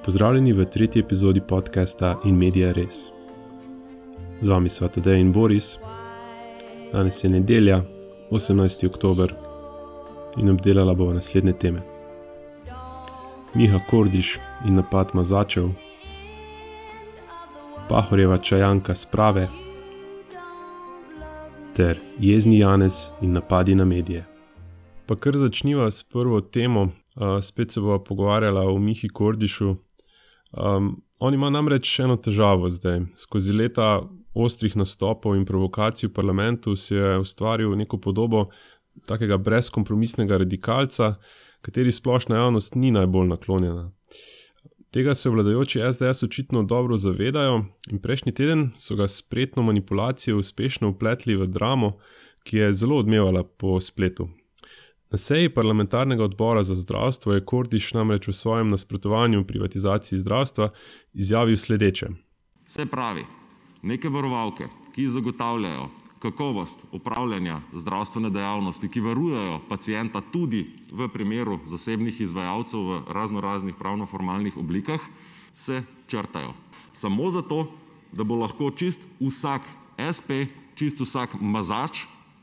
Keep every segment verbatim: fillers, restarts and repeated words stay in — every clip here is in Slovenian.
Pozdravljeni v tretji epizodi podcasta In Media Res. Z vami sva Tadej in Boris. Danes je nedelja, osemnajsti oktober, in obdelala bova naslednje teme. Miha Kordiš in napad mazačev, Pahorjeva čajanka sprave ter jezni Janez in napadi na medije. Pa kar začniva s prvo temo, uh, spet se bova pogovarjala o Mihi Kordišu. Um, on ima namreč eno težavo zdaj. Skozi leta ostrih nastopov in provokacij v parlamentu si je ustvaril neko podobo takega brezkompromisnega radikalca, kateri splošna javnost ni najbolj naklonjena. Tega se vladajoči es de es očitno dobro zavedajo in prejšnji teden so ga s spretno manipulacijo uspešno vpletli v dramo, ki je zelo odmevala po spletu. Na seji parlamentarnega odbora za zdravstvo je Kordiš namreč v svojem nasprotovanju privatizaciji zdravstva izjavil sledeče. Se pravi, neke varovalke, ki zagotavljajo kakovost upravljanja zdravstvene dejavnosti, ki varujejo pacienta tudi v primeru zasebnih izvajalcev v raznoraznih pravno-formalnih oblikah, se črtajo. Samo zato, da bo lahko čist vsak es pe, čist vsak mazač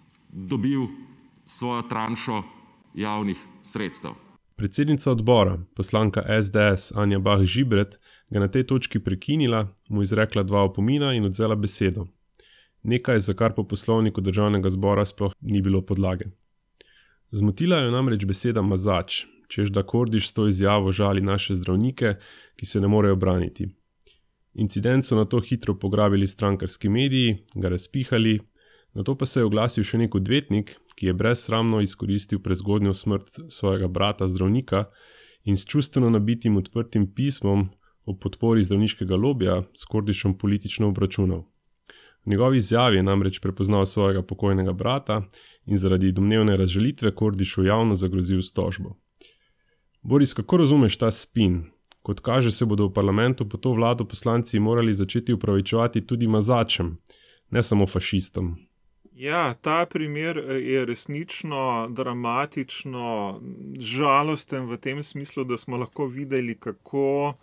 dobil svojo tranšo javnih sredstev. Predsednica odbora, poslanka es de es Anja Bah Žibret, ga na tej točki prekinila, mu izrekla dva opomina in odzela besedo. Nekaj, za kar po poslovniku državnega zbora sploh ni bilo podlage. Zmotila jo namreč beseda mazač, češ da Kordiš s to izjavo žali naše zdravnike, ki se ne morejo braniti. Incident so nato hitro pograbili strankarski mediji, ga razpihali, nato pa se je oglasil še nek odvetnik, ki je brezsramno izkoristil prezgodnjo smrt svojega brata zdravnika in s čustveno nabitim odprtim pismom o podpori zdravniškega lobija s Kordišem politično obračunal. V njegovi izjavi je namreč prepoznal svojega pokojnega brata in zaradi domnevne razžalitve Kordišu javno zagrozil s tožbo. Boris, kako razumeš ta spin? Kot kaže, se bodo v parlamentu po to vlado poslanci morali začeti upravičevati tudi mazačem, ne samo fašistom. Ja, ta primer je resnično dramatično žalosten v tem smislu, da smo lahko videli, kako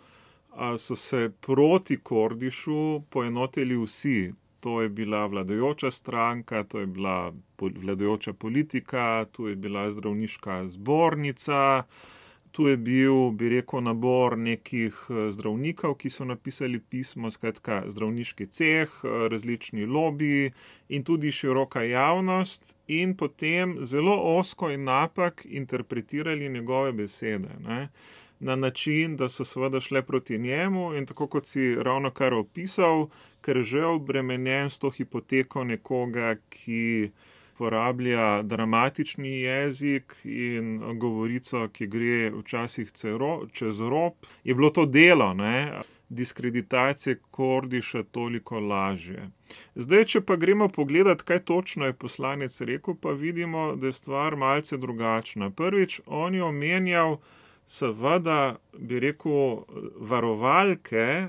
so se proti Kordišu poenotili vsi. To je bila vladajoča stranka, to je bila vladajoča politika, tu je bila zdravniška zbornica, tu je bil, bi rekel, nabor nekih zdravnikov, ki so napisali pismo, skratka zdravniški ceh, različni lobiji in tudi široka javnost in potem zelo ozko in napak interpretirali njegove besede, ne? Na način, da so seveda šle proti njemu in tako kot si ravno kar opisal, ker že obremenjen s to hipoteko nekoga, ki uporablja dramatični jezik in govorico, ki gre včasih celo čez rob, je bilo to delo, ne, diskreditacije Kordiša toliko lažje. Zdaj, če pa gremo pogledat, kaj točno je poslanec rekel, pa vidimo, da je stvar malce drugačna. Prvič, on je omenjal seveda, bi rekel, varovalke,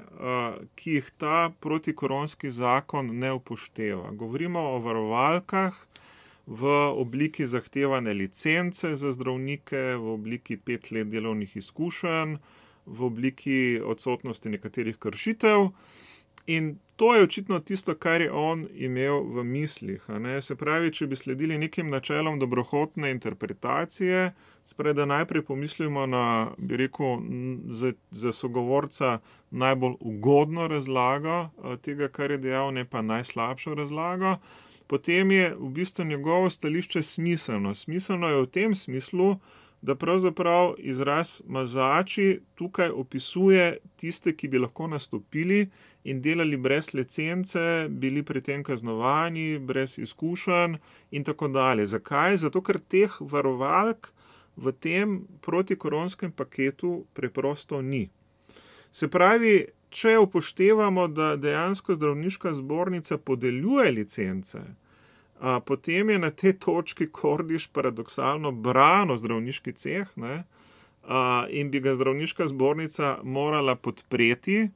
ki jih ta protikoronski zakon ne upošteva. Govorimo o varovalkah v obliki zahtevane licence za zdravnike, v obliki pet let delovnih izkušenj, v obliki odsotnosti nekaterih kršitev. In to je očitno tisto, kar je on imel v mislih. Ne? Se pravi, če bi sledili nekim načelom dobrohotne interpretacije, spravi, da najprej pomislimo na, bi rekel, za, za sogovorca najbolj ugodno razlago tega, kar je dejal, ne pa najslabšo razlago, potem je v bistvu njegovo stališče smiselno. Smiselno je v tem smislu, da pravzaprav izraz mazači tukaj opisuje tiste, ki bi lahko nastopili in delali brez licence, bili pri tem kaznovani, brez izkušenj in tako dalje. Zakaj? Zato, ker teh varovalk v tem protikoronskem paketu preprosto ni. Se pravi, če upoštevamo, da dejansko zdravniška zbornica podeljuje licence, a potem je na tej točki Kordiš paradoksalno branil zdravniški ceh, ne, a, in bi ga zdravniška zbornica morala podpreti,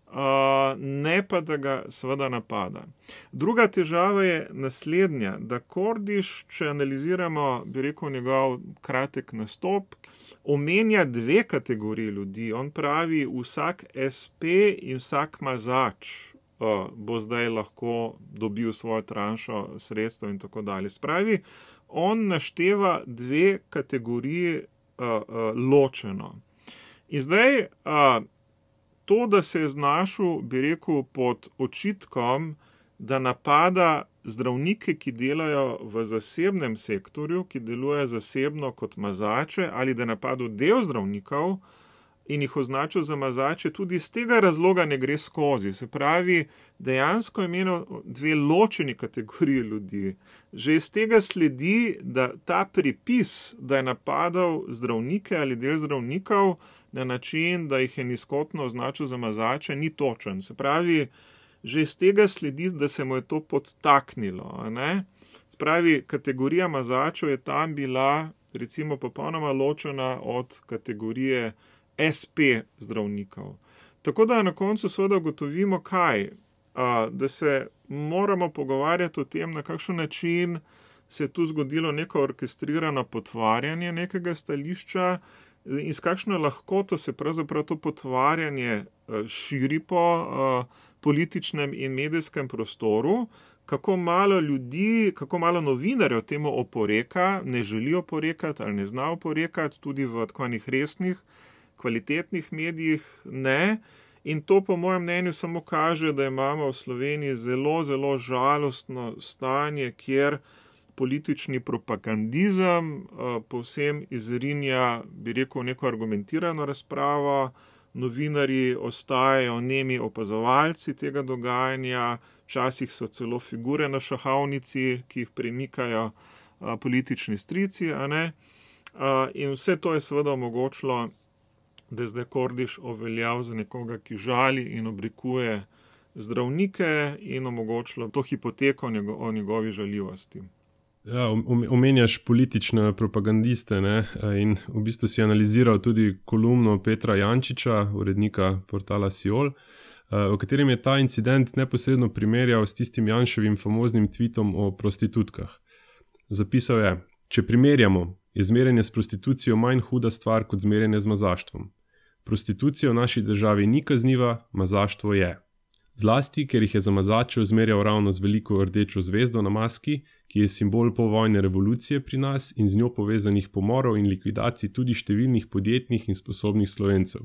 ne pa da ga seveda napada. Druga težava je naslednja, da Kordiš, če analiziramo, bi rekel, njegov kratek nastop, omenja dve kategoriji ljudi. On pravi, vsak es pe in vsak mazač bo zdaj lahko dobil svojo tranšo sredstev in tako dalje. Spravi, on našteva dve kategoriji uh, uh, ločeno. In zdaj, uh, to, da se je znašel, bi rekel, pod očitkom, da napada zdravnike, ki delajo v zasebnem sektorju, ki delujejo zasebno kot mazače, ali da napadel del zdravnikov in jih označil za mazače, tudi iz tega razloga ne gre skozi. Se pravi, dejansko je imel dve ločeni kategoriji ljudi. Že iz tega sledi, da ta pripis, da je napadal zdravnike ali del zdravnikov na način, da jih je nizkotno označil za mazače, ni točen. Se pravi, že iz tega sledi, da se mu je to podtaknilo. Ne? Se pravi, kategorija mazačev je tam bila recimo popolnoma ločena od kategorije es pe zdravnikov. Tako da na koncu seveda ugotovimo kaj, a, da se moramo pogovarjati o tem, na kakšen način se je tu zgodilo neko orkestrirano potvarjanje nekega stališča in s kakšno lahkoto se pravzaprav to potvarjanje širi po a, političnem in medijskem prostoru, kako malo ljudi, kako malo novinarjev temu oporeka, ne želi oporekati ali ne zna oporekati, tudi v takvanih resnih, kvalitetnih medijih ne. In to po mojem mnenju samo kaže, da imamo v Sloveniji zelo, zelo žalostno stanje, kjer politični propagandizem uh, povsem izrinja, bi rekel, neko argumentirano razpravo, novinarji ostajajo nemi opazovalci tega dogajanja, včasih so celo figure na šahovnici, ki jih premikajo uh, politični strici, a ne? Uh, in vse to je seveda omogočilo, da je zdaj Kordiš oveljal za nekoga, ki žali in obrekuje zdravnike in omogočilo to hipoteko o njegovi žaljivosti. Ja, omenjaš politične propagandiste, ne? In v bistvu si analiziral tudi kolumno Petra Jančiča, urednika portala Siol, v katerem je ta incident neposredno primerjal s tistim Janševim famoznim tweetom o prostitutkah. Zapisal je, če primerjamo, je zmerjanje s prostitucijo manj huda stvar kot zmerjanje z mazaštvom. Prostitucija v naši državi ni kazniva, mazaštvo je. Zlasti, ker jih je za mazače zmerjal ravno z veliko rdečo zvezdo na maski, ki je simbol povojne revolucije pri nas in z njo povezanih pomorov in likvidacij tudi številnih podjetnih in sposobnih Slovencev.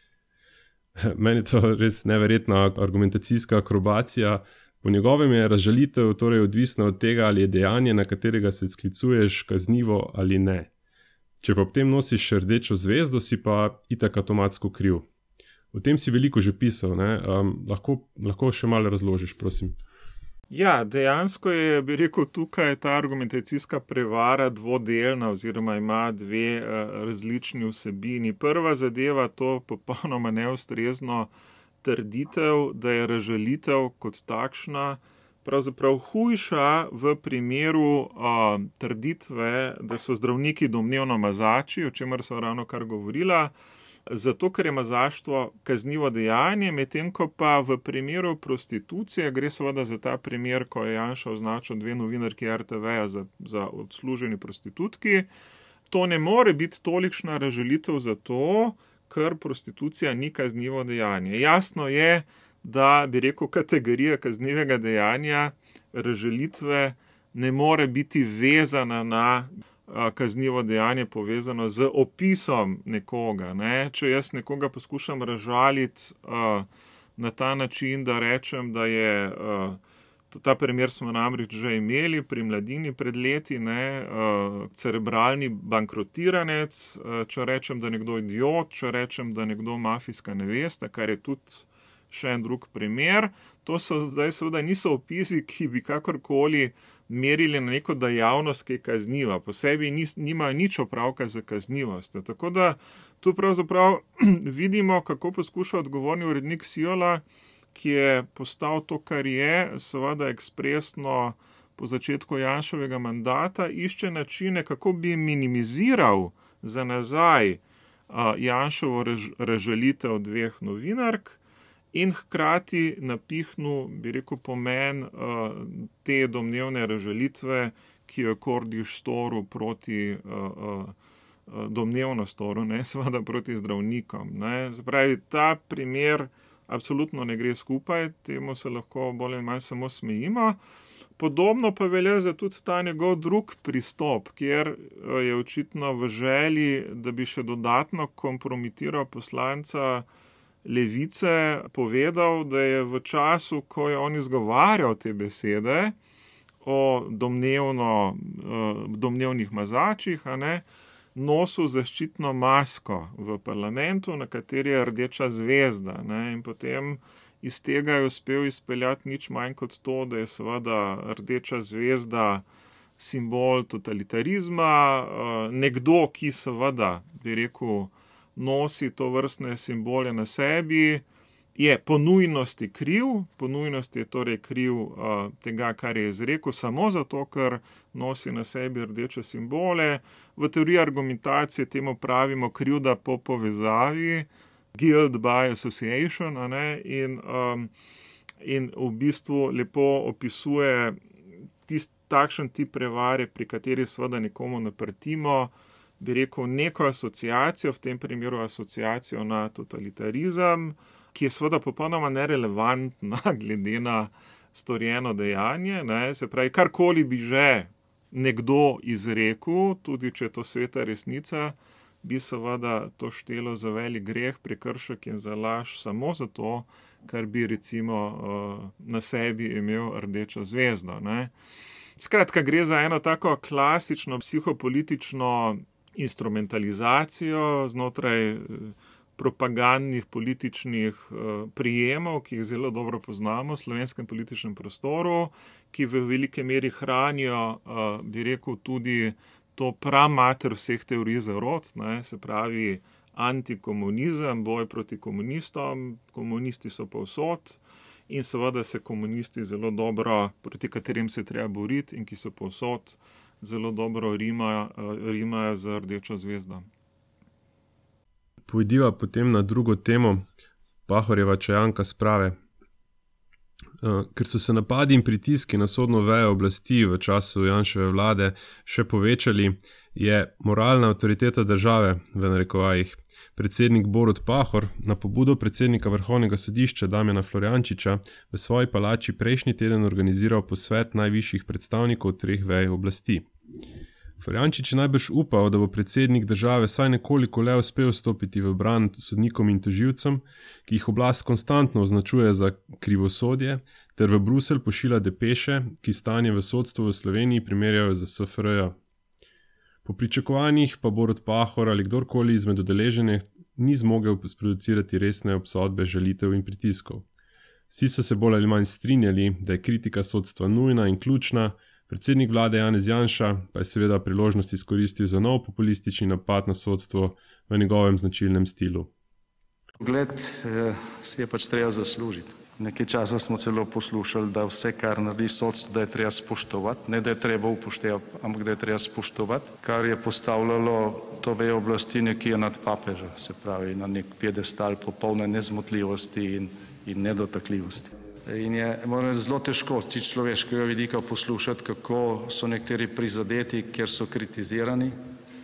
Meni je to res neverjetna argumentacijska akrobacija. Po njegovem je razžalitev torej odvisna od tega, ali je dejanje, na katerega se sklicuješ, kaznivo ali ne. Če pa ob tem nosiš rdečo zvezdo, si pa itak avtomatsko kriv. O tem si veliko že pisal, ne? Um, lahko, lahko še malo razložiš, prosim. Ja, dejansko je, bi rekel, tukaj ta argumentacijska prevara dvodelna oziroma ima dve uh, različni vsebini. Prva zadeva to popolnoma neustrezno trditev, da je razžalitev kot takšna pravzaprav hujša v primeru uh, trditve, da so zdravniki domnevno mazači, o čemer so ravno kar govorila, zato ker je mazaštvo kaznivo dejanje, medtem ko pa v primeru prostitucije gre seveda za ta primer, ko je Janša označil dve novinarki er te veja za, za odsluženi prostitutki. To ne more biti tolikšna razžalitev zato, ker prostitucija ni kaznivo dejanje. Jasno je, da bi rekel, kategorija kaznivega dejanja razžalitve ne more biti vezana na kaznivo dejanje povezano z opisom nekoga. Ne? Če jaz nekoga poskušam razžaliti uh, na ta način, da rečem, da je, uh, ta primer smo namreč že imeli pri Mladini pred leti, ne? Uh, cerebralni bankrotiranec, uh, če rečem, da je nekdo idiot, če rečem, da je nekdo mafijska nevesta, kar je tudi še en drug primer. To so zdaj seveda niso opisi, ki bi kakorkoli merili na neko dejavnost, ki je kazniva. Po sebi nis, nima nič opravka za kaznivost. Tako da tu pravzaprav vidimo, kako poskuša odgovorni urednik Siola, ki je postal to, kar je, seveda ekspresno po začetku Janševega mandata, išče načine, kako bi minimiziral za nazaj uh, Janševo rež, razžalitev dveh novinark in hkrati napihnil, bi rekel, pomen uh, te domnevne razžalitve, ki jo Kordiš storil proti, uh, uh, domnevno storil, ne, seveda proti zdravnikom. Ne. Zapravi, ta primer absolutno ne gre skupaj, temu se lahko bolj in manj samo smejimo. Podobno pa velja za tudi ta njegov drug pristop, kjer je očitno v želji, da bi še dodatno kompromitiral poslanca Levice, povedal, da je v času, ko je on izgovarjal te besede o domnevno, domnevnih mazačih, a ne, nosil zaščitno masko v parlamentu, na kateri je rdeča zvezda. Ne, in potem iz tega je uspel izpeljati nič manj kot to, da je seveda rdeča zvezda simbol totalitarizma, nekdo, ki seveda, bi rekel, nosi to vrstne simbole na sebi, je po nujnosti kriv, po nujnosti je torej kriv uh, tega, kar je izrekel, samo zato, ker nosi na sebi rdeče simbole. V teoriji argumentacije temu pravimo krivda po povezavi, guilt by association, a ne, in, um, in v bistvu lepo opisuje tist, takšen tip prevare, pri kateri seveda nekomu naprtimo, bi rekel, neko asociacijo, v tem primeru asociacijo na totalitarizem, ki je seveda popolnoma nerelevantna glede na storjeno dejanje. Ne? Se pravi, karkoli bi že nekdo izrekel, tudi če je to sveta resnica, bi seveda to štelo za velik greh, prekršek in za laž samo zato, ker bi recimo na sebi imel rdečo zvezdo. Ne? Skratka, gre za eno tako klasično psihopolitično instrumentalizacijo znotraj propagandnih političnih prijemov, ki jih zelo dobro poznamo v slovenskem političnem prostoru, ki v velike meri hranijo, bi rekel, tudi to pramater vseh teorij zarot, ne, se pravi antikomunizem, boj proti komunistom, komunisti so povsod in seveda se komunisti zelo dobro, proti katerim se treba boriti in ki so povsod, zelo dobro rimajo, rimajo z rdečo zvezdo. Pojdiva potem na drugo temo, Pahorjeva čajanka sprave. Ker so se napadi in pritiski na sodno vejo oblasti v času Janševe vlade še povečali, je moralna avtoriteta države, v narekovajih, predsednik Borut Pahor na pobudo predsednika Vrhovnega sodišča Damjana Florjančiča v svoji palači prejšnji teden organiziral posvet najvišjih predstavnikov treh vej oblasti. Florjančič je najbrž upal, da bo predsednik države saj nekoliko le uspel stopiti v bran sodnikom in tožilcem, ki jih oblast konstantno označuje za krivosodje, ter v Bruselj pošilja depeše, ki stanje v sodstvu v Sloveniji primerjajo z S F R J. Po pričakovanjih pa Borut Pahor ali kdorkoli izmed udeleženih ni zmogel sproducirati resne obsodbe žalitev in pritiskov. Vsi so se bolj ali manj strinjali, da je kritika sodstva nujna in ključna, predsednik vlade Janez Janša pa je seveda priložnost izkoristil za nov populistični napad na sodstvo v njegovem značilnem stilu. Pogled si je pač treba zaslužiti. Nekaj časa smo celo poslušali, da vse, kar naredi sodstvo, da je treba spoštovati, ne da je treba upoštevati, ampak da je treba spoštovati, kar je postavljalo to vejo oblasti nekje nad papeža, se pravi na nek piedestal popolne nezmotljivosti in, in nedotakljivosti. In je moram zelo težko z človeškega vidika poslušati, kako so nekateri prizadeti, ker so kritizirani,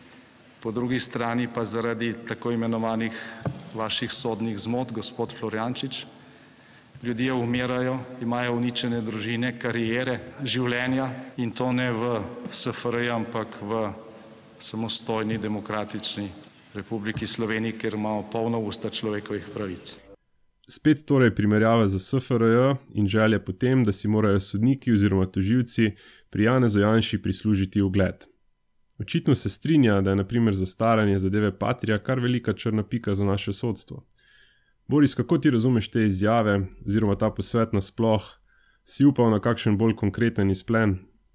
po drugi strani pa zaradi tako imenovanih vaših sodnih zmot, gospod Florjančič, ljudje umirajo, imajo uničene družine, karijere, življenja in to ne v S F R J, ampak v samostojni demokratični Republiki Sloveniji, kjer imamo polno usta človekovih pravic. Spet torej primerjava z S F R J in želje potem, da si morajo sodniki oziroma tožilci pri Janezu Janši prislužiti ugled. Očitno se strinja, da je na primer zastaranje zadeve Patria kar velika črna pika za naše sodstvo. Boris, kako ti razumeš te izjave oziroma ta posvet nasploh? Si upal na kakšen bolj konkreten izplen?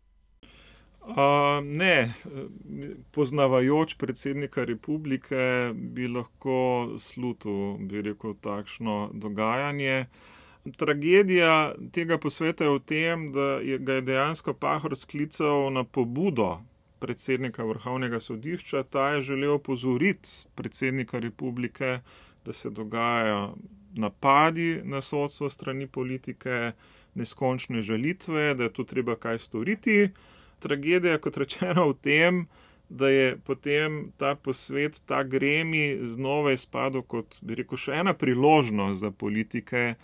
Uh, ne, poznavajoč predsednika republike bi lahko slutil, bi rekel, takšno dogajanje. Tragedija tega posveta je v tem, da je, ga je dejansko Pahor sklical na pobudo predsednika Vrhovnega sodišča. Ta je želel opozoriti predsednika republike, da se dogajajo napadi na sodstvo strani politike, neskončne žalitve, da je tu treba kaj storiti. Tragedija, kot rečeno, v tem, da je potem ta posvet, ta gremi znova izpadel kot, bi rekel, še ena priložnost za politike,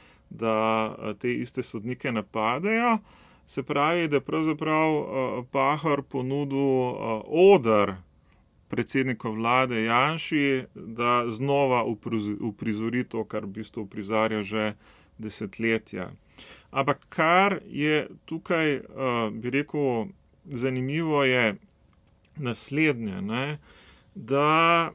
da te iste sodnike napadejo. Se pravi, da je pravzaprav Pahor ponudil oder predsednika vlade Janši, da znova uprizori to, kar v bistvu uprizarja že desetletja. Ampak kar je tukaj, bi rekel, zanimivo je naslednje, ne? Da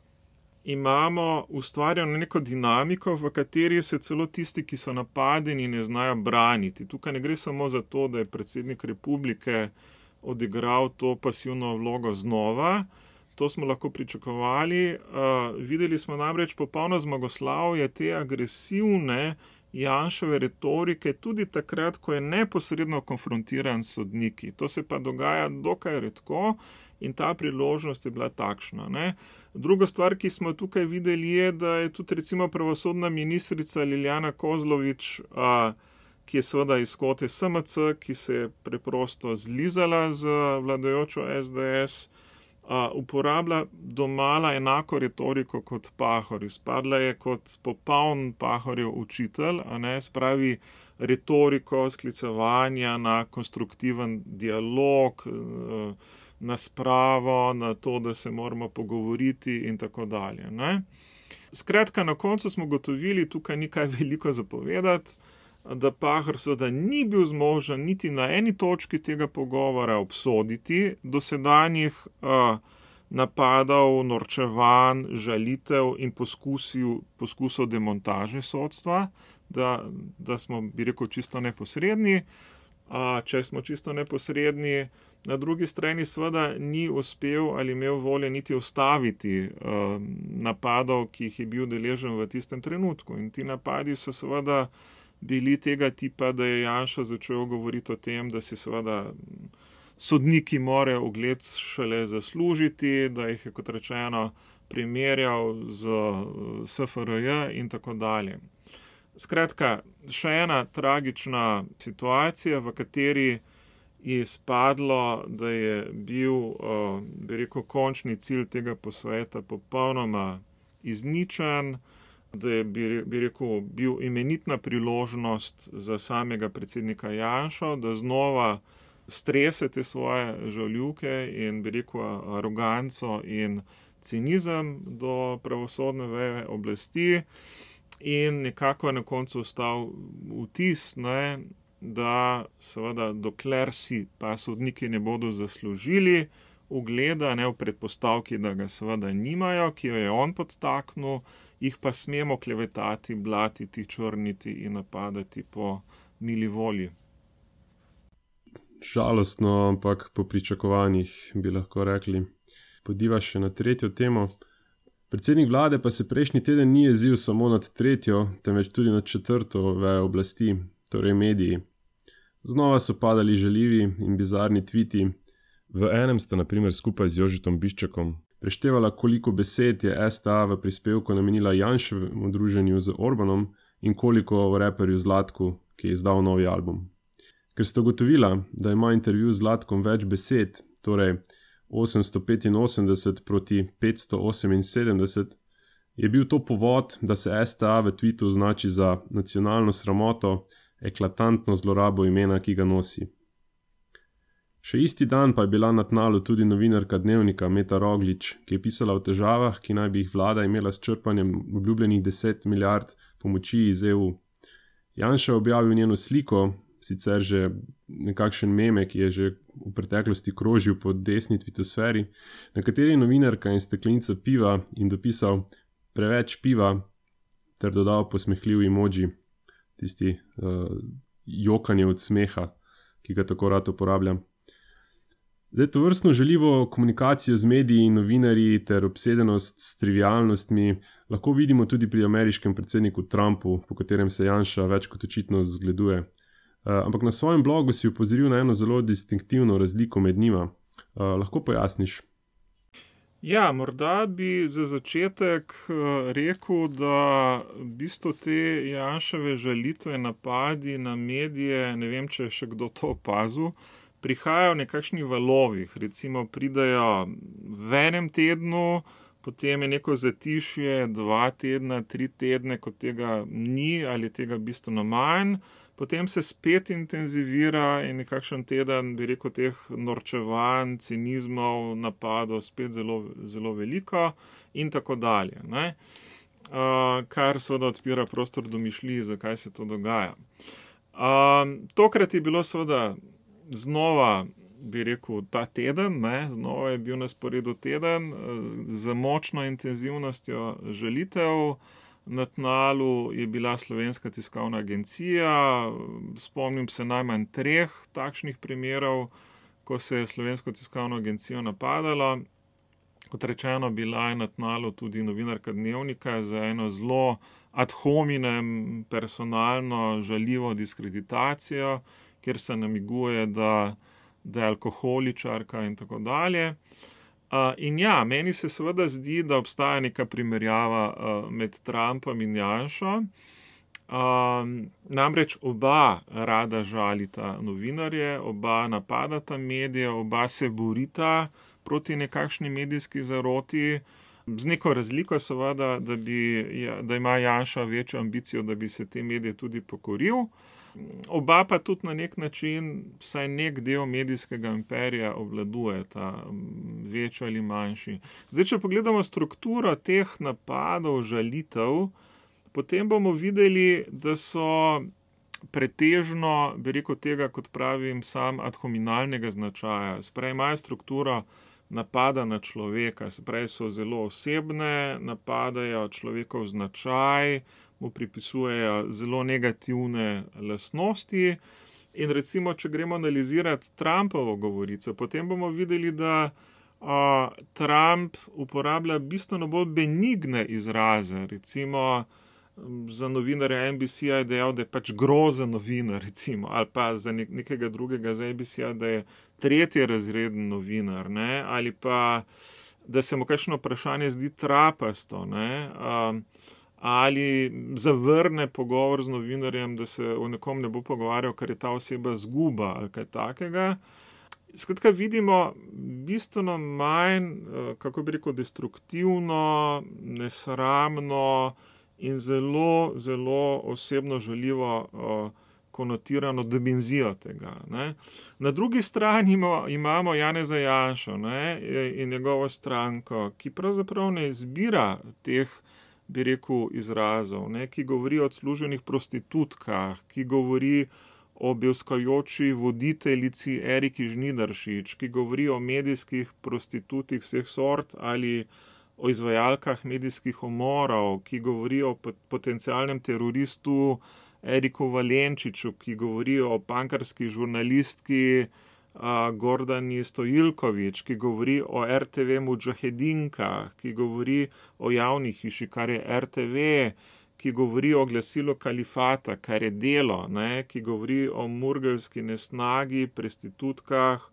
imamo ustvarjeno neko dinamiko, v kateri se celo tisti, ki so napadeni, ne znajo braniti. Tukaj ne gre samo za to, da je predsednik republike odigral to pasivno vlogo znova, to smo lahko pričakovali. Uh, videli smo namreč popolno zmagoslavje te agresivne Janševe retorike, tudi takrat, ko je neposredno konfrontiran s sodniki. To se pa dogaja dokaj redko in ta priložnost je bila takšna, ne. Druga stvar, ki smo tukaj videli, je, da je tudi recimo pravosodna ministrica Lilijana Kozlovič, uh, ki je seveda iz kvote S M C, ki se je preprosto zlizala z vladajočo S D S, Uh, uporablja domala enako retoriko kot Pahor. Izpadla je kot popoln Pahorjev učitelj, a ne, spravi retoriko sklicevanja na konstruktiven dialog, uh, na spravo, na to, da se moramo pogovoriti in tako dalje. Ne. Skratka, na koncu smo gotovili, tukaj ni kaj veliko zapovedati, da Pahor seveda ni bil zmožen niti na eni točki tega pogovora obsoditi dosedanjih uh, napadov, norčevanj, žalitev in poskusil, poskusov demontaže sodstva, da, da smo, bi rekel, čisto neposredni. Uh, če smo čisto neposredni, na drugi strani seveda ni uspel ali imel volje niti ustaviti uh, napadov, ki jih je bil deležen v tistem trenutku. In ti napadi so seveda bili tega tipa, da je Janša začel govoriti o tem, da si seveda sodniki morajo ugled šele zaslužiti, da jih je, kot rečeno, primerjal z S F R J in tako dalje. Skratka, še ena tragična situacija, v kateri je izpadlo, da je bil, bi rekel, končni cilj tega posveta popolnoma izničen, da je, bi rekel, bil imenitna priložnost za samega predsednika Janšo, da znova strese te svoje žaljivke in, bi rekel, aroganco in cinizem do pravosodne veje oblasti in nekako je na koncu ostal vtis, ne, da seveda dokler si pa sodniki ne bodo zaslužili ugleda, ne v predpostavki, da ga seveda nimajo, ki jo je on podtaknil, jih pa smemo klevetati, blatiti, črniti in napadati po mili volji. Žalostno, ampak po pričakovanjih bi lahko rekli. Podiva še na tretjo temo. Predsednik vlade pa se prejšnji teden ni jezil samo nad tretjo, temveč tudi nad četrto vejo oblasti, torej mediji. Znova so padali žaljivi in bizarni tviti. V enem sta na primer skupaj z Jožetom Biščakom preštevala, koliko besed je S T A v prispevku namenila Janševemu druženju z Orbanom in koliko o reperju Zlatku, ki je izdal novi album. Ker sta ugotovila, da ima intervju z Zlatkom več besed, torej osemsto petinosemdeset proti petsto oseminsedemdeset, je bil to povod, da se S T A v tvitu označi za nacionalno sramoto, eklatantno zlorabo imena, ki ga nosi. Še isti dan pa je bila na tnalu tudi novinarka Dnevnika Meta Roglič, ki je pisala o težavah, ki naj bi jih vlada imela s črpanjem obljubljenih deset milijard pomoči iz E U. Janša je objavil njeno sliko, sicer že nekakšen meme, ki je že v preteklosti krožil po desni tvitosferi, na kateri je novinarka in steklenica piva in dopisal preveč piva ter dodal posmehljiv emoji, tisti uh, jokanje od smeha, ki ga tako rad uporabljam. Zdaj, to vrstno žaljivo komunikacijo z mediji in novinarji ter obsedenost s trivialnostmi lahko vidimo tudi pri ameriškem predsedniku Trumpu, po katerem se Janša več kot očitno zgleduje. Uh, ampak na svojem blogu si upozoril na eno zelo distinktivno razliko med njima. Uh, lahko pojasniš? Ja, morda bi za začetek rekel, da v bistvu te Janševe žalitve, napadi na medije, ne vem, če je še kdo to opazil, prihajajo v nekakšnih valovih. Recimo pridejo v enem tednu, potem je neko zatišje, dva tedna, tri tedne, ko tega ni ali tega bistveno manj. Potem se spet intenzivira in nekakšen teden, bi rekel, teh norčevanj, cinizmov, napadov spet zelo, zelo veliko in tako dalje. Ne? Uh, kar seveda odpira prostor domišljiji, zakaj se to dogaja. Uh, tokrat je bilo seveda znova, bi rekel, ta teden, ne? Znova je bil na sporedu teden z močno intenzivnostjo žalitev. Na tnalu je bila Slovenska tiskovna agencija, spomnim se najmanj treh takšnih primerov, ko se je Slovensko tiskovno agencijo napadalo. Kot rečeno, bila je na tnalu tudi novinarka Dnevnika za eno zelo ad hominem personalno žaljivo diskreditacijo, kjer se namiguje, da, da je alkoholičarka in tako dalje. Uh, in ja, meni se seveda zdi, da obstaja neka primerjava uh, med Trumpom in Janšo. Uh, namreč oba rada žalita novinarje, oba napadata medije, oba se borita proti nekakšni medijski zaroti, z neko razliko seveda, da, bi, ja, da ima Janša večjo ambicijo, da bi se te medije tudi pokoril. Oba pa tudi na nek način, vsaj nek del medijskega imperija obvladujeta, večji ali manjši. Zdaj, če pogledamo strukturo teh napadov, žalitev, potem bomo videli, da so pretežno, bi rekel tega, kot pravim, sam ad hominalnega značaja. Sprej imajo strukturo napada na človeka, sprej so zelo osebne, napadajo človekov značaj, mu pripisujejo zelo negativne lastnosti in recimo, če gremo analizirati Trumpovo govorico, potem bomo videli, da uh, Trump uporablja bistveno bolj benigne izraze. Recimo za novinarja N B C-ja je dejal, da je pač grozen novinar, recimo, ali pa za nek- nekega drugega za N B C-ja, da je tretji razreden novinar, ne? Ali pa da se mu kakšno vprašanje zdi trapasto, ne? Uh, ali zavrne pogovor z novinarjem, da se o nekom ne bo pogovarjal, ker je ta oseba zguba ali kaj takega. Skratka, vidimo bistveno manj, kako bi rekel, destruktivno, nesramno in zelo, zelo osebno žaljivo konotirano dimenzijo tega. Ne. Na drugi strani imamo Janeza Janšo, ne, in njegovo stranko, ki pravzaprav ne izbira teh, bi rekel, izrazov, ne, ki govori o odsluženih prostitutkah, ki govori o bevskajoči voditeljici Eriki Žnidaršič, ki govori o medijskih prostitutih vseh sort ali o izvajalkah medijskih umorov, ki govori o potencialnem teroristu Eriku Valenčiču, ki govori o pankarski žurnalistki a, Gordani Stojilković, ki govori o R T V mudžahedinkah, ki govori o javni hiši, kar je R T V, ki govori o glasilu kalifata, kar je Delo, ne, ki govori o murgelski nesnagi, prostitutkah,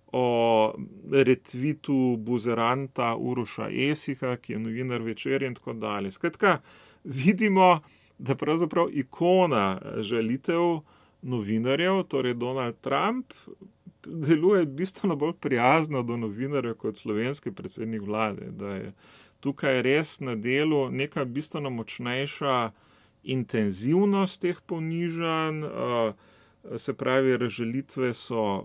o retvitu buzeranta Uroša Esiha, ki je novinar Večerja in tako dalje. Skratka, vidimo, da pravzaprav ikona žalitev novinarjev, torej Donald Trump, deluje bistveno bolj prijazno do novinarjev kot slovenski predsednik vlade, da je tukaj res na delu neka bistveno močnejša intenzivnost teh ponižanj, se pravi, razžalitve so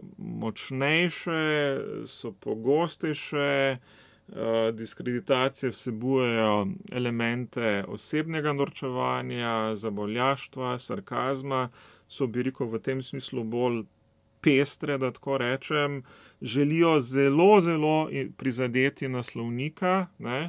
močnejše, so pogostejše, diskreditacije vsebujejo elemente osebnega norčevanja, zabavljaštva, sarkazma, so, bi rekel, v tem smislu bolj pestre, da tako rečem, želijo zelo, zelo prizadeti naslovnika, ne.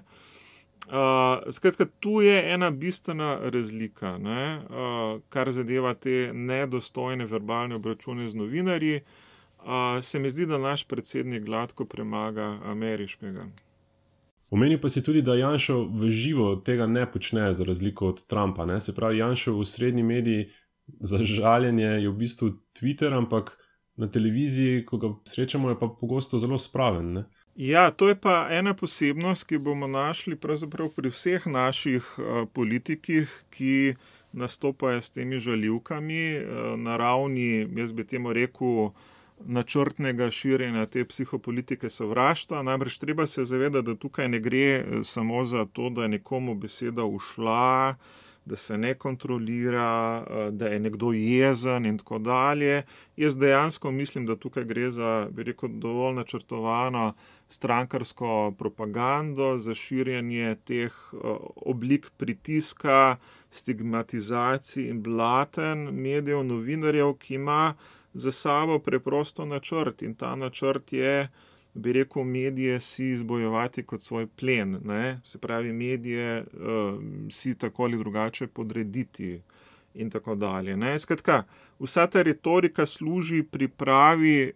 Uh, skratka, tu je ena bistvena razlika, ne, uh, kar zadeva te nedostojne verbalne obračune z novinarji. Uh, se mi zdi, da naš predsednik gladko premaga ameriškega. Omenil pa si tudi, da Janša v živo tega ne počne za razliko od Trumpa, ne? Se pravi, Janša v srednji mediji za žaljenje je v bistvu Twitter, ampak na televiziji, ko ga srečamo, je pa pogosto zelo spraven, ne? Ja, to je pa ena posebnost, ki bomo našli pravzaprav pri vseh naših uh, politikih, ki nastopajo s temi žaljivkami uh, na ravni, jaz bi temu rekel, načrtnega širjenja te psihopolitike sovraštva. Namreč treba se zavedati, da tukaj ne gre samo za to, da je nekomu beseda ušla, da se ne kontrolira, da je nekdo jezen in tako dalje. Jaz dejansko mislim, da tukaj gre za, bi rekel, dovolj načrtovano strankarsko propagando, za širjenje teh oblik pritiska, stigmatizacij in blaten medijev, novinarjev, ki ima za sabo preprosto načrt in ta načrt je, bi rekel, medije si izbojevati kot svoj plen, ne? Se pravi, medije uh, si tako ali drugače podrediti in tako dalje, ne? Skratka, vsa ta retorika služi pripravi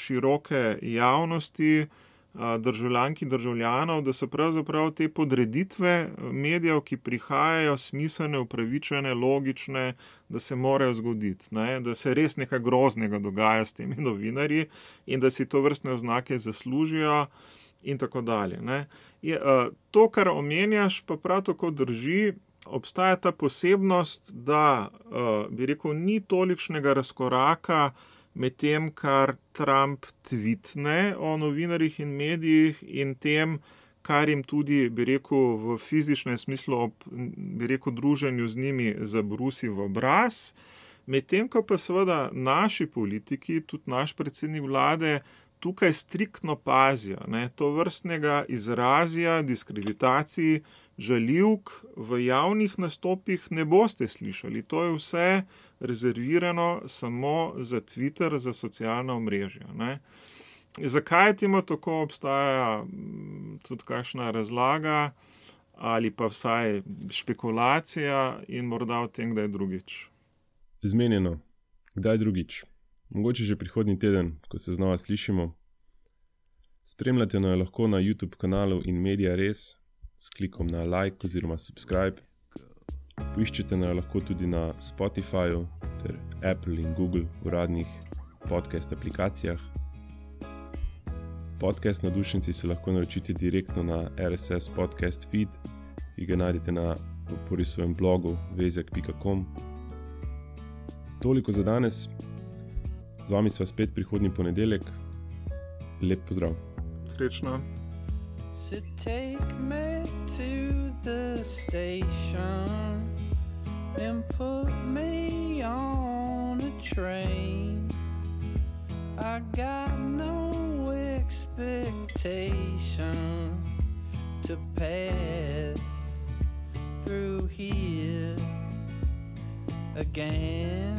široke javnosti, državljank in državljanov, da so pravzaprav te podreditve medijev, ki prihajajo, smiselne, upravičene, logične, da se morajo zgoditi, ne? Da se res nekaj groznega dogaja s temi novinarji in da si to vrstne oznake zaslužijo in tako dalje, ne? Je, to, kar omenjaš, pa prav tako drži. Obstaja ta posebnost, da, bi rekel, ni tolikšnega razkoraka med tem, kar Trump tvitne o novinarjih in medijih in tem, kar jim tudi, bi rekel, v fizičnem smislu ob, bi rekel, druženju z njimi zabrusi v obraz, med tem, ko pa seveda naši politiki, tudi naš predsednik vlade, tukaj striktno pazijo, ne, to vrstnega izrazja, diskreditacij, žaljivk v javnih nastopih ne boste slišali. To je vse rezervirano samo za Twitter, za socialna omrežja, ne. Zakaj temu tako, obstaja tudi kakšna razlaga ali pa vsaj špekulacija in morda o tem, kdaj drugič. Izmenjeno. Kdaj drugič? Mogoče že prihodnji teden, ko se znova slišimo. Spremljate nas lahko na YouTube kanalu In Media Res s klikom na like oziroma subscribe. Poiščete nas lahko tudi na Spotifyju ter Apple in Google uradnih podcast aplikacijah. Podcast Navdušenci se lahko naročite direktno na R S S podcast feed, ki ga najdete na Borisovem blogu vezjak pika com. Toliko za danes. Z vami sva spet prihodnji ponedeljek. Lep pozdrav. Srečno. So take me to the station and put me on a train. I got no expectation to pass through here again.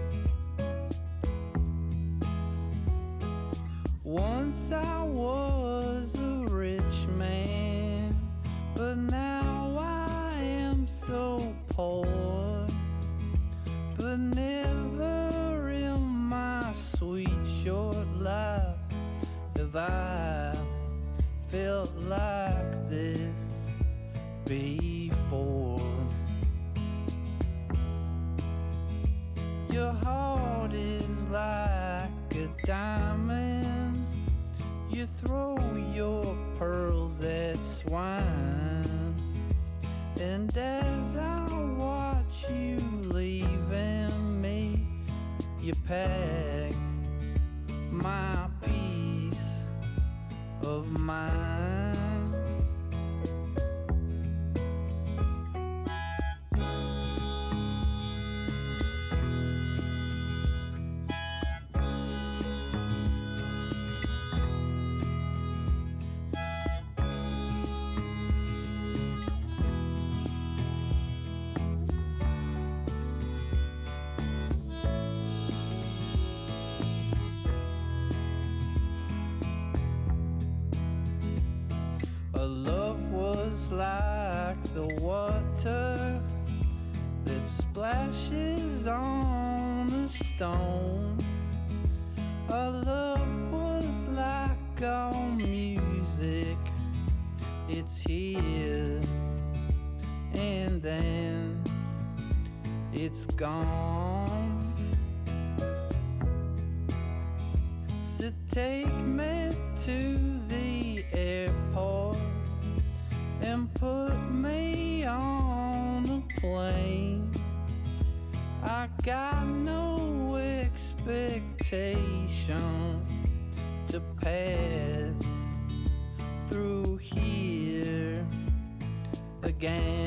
Once I was a rich man, but now I am so poor. But never in my sweet short life have I felt like this before. Your heart is like a diamond. You throw your pearls at swine, and as I watch you leaving me, you pack my peace of mind. Water that splashes on a stone. Our love was like our music. It's here and then it's gone. take me to the airport and put me on a plane. I got no expectation to pass through here again.